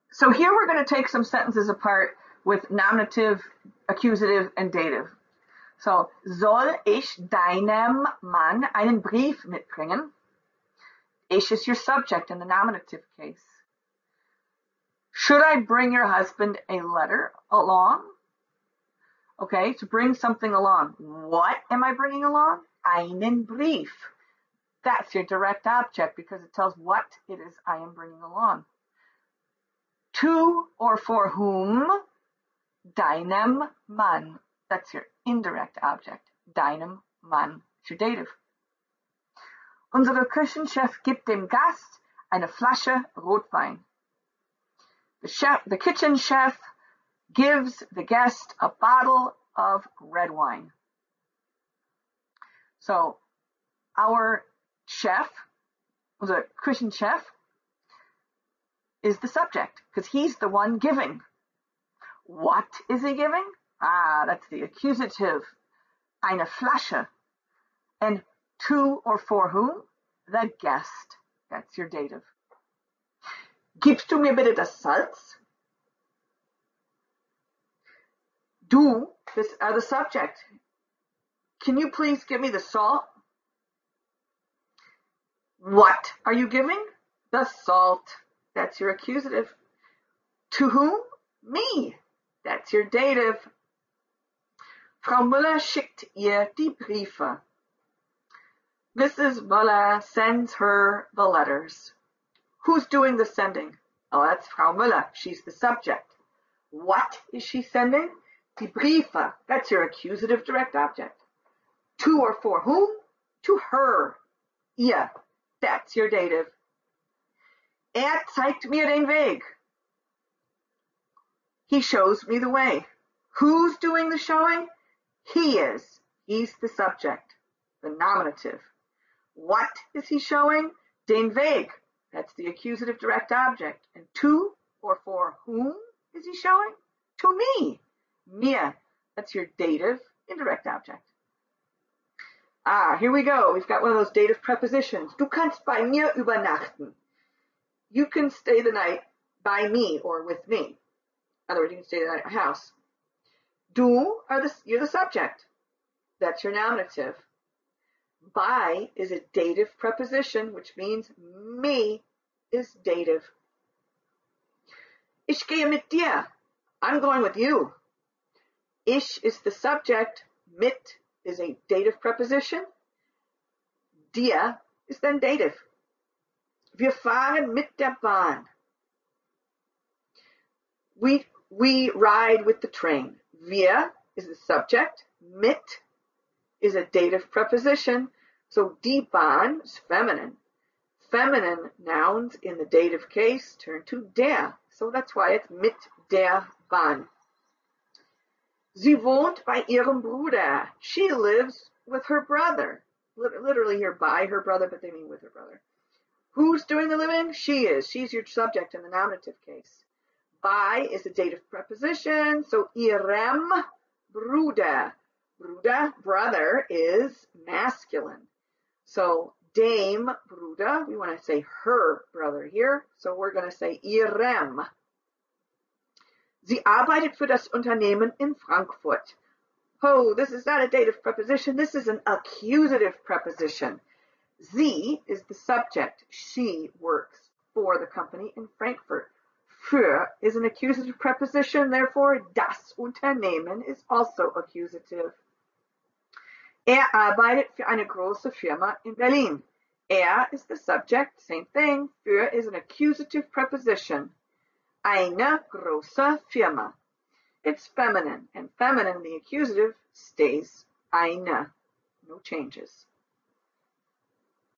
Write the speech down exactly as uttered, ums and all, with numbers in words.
So here we're going to take some sentences apart with nominative, accusative, and dative. So, soll ich deinem Mann einen Brief mitbringen? Ich is your subject in the nominative case. Should I bring your husband a letter along? Okay, to bring something along. What am I bringing along? Einen Brief. That's your direct object because it tells what it is I am bringing along. To or for whom? Deinem Mann. That's your indirect object. Deinem Mann. It's your dative. Unsere Küchenchef gibt dem Gast eine Flasche Rotwein. The chef, the kitchen chef gives the guest a bottle of red wine. So, our chef, the Küchenchef, is the subject because he's the one giving. What is he giving? Ah, that's the accusative. Eine Flasche. And to or for whom? The guest. That's your dative. Gibst du mir bitte das Salz? Du, this are the subject. Can you please give me the salt? What are you giving? The salt. That's your accusative. To whom? Me. That's your dative. Frau Müller schickt ihr die Briefe. Missus Müller sends her the letters. Who's doing the sending? Oh, that's Frau Müller. She's the subject. What is she sending? Die Briefe. That's your accusative direct object. To or for whom? To her. Ihr. That's your dative. Er zeigt mir den Weg. He shows me the way. Who's doing the showing? He is. He's the subject, the nominative. What is he showing? Den Weg. That's the accusative direct object. And to or for whom is he showing? To me. Mir. That's your dative indirect object. Ah, here we go. We've got one of those dative prepositions. Du kannst bei mir übernachten. You can stay the night by me or with me. In other words, you can stay the night at my house. Du are the, you're the subject. That's your nominative. By is a dative preposition, which means me is dative. Ich gehe mit dir. I'm going with you. Ich is the subject. Mit is a dative preposition. Dir is then dative. Wir fahren mit der Bahn. We, we ride with the train. Wir is the subject. Mit is a dative preposition. So die Bahn is feminine. Feminine nouns in the dative case turn to der. So that's why it's mit der Bahn. Sie wohnt bei ihrem Bruder. She lives with her brother. Literally here by her brother, but they mean with her brother. Who's doing the living? She is. She's your subject in the nominative case. Bei is a dative preposition, so ihrem Bruder. Bruder, brother, is masculine. So dem Bruder, we want to say her brother here, so we're going to say ihrem. Sie arbeitet für das Unternehmen in Frankfurt. Oh, this is not a dative preposition, this is an accusative preposition. Sie is the subject. She works for the company in Frankfurt. Für is an accusative preposition, therefore das Unternehmen is also accusative. Er arbeitet für eine große Firma in Berlin. Er is the subject, same thing. Für is an accusative preposition. Eine große Firma. It's feminine, and feminine, the accusative, stays eine. No changes.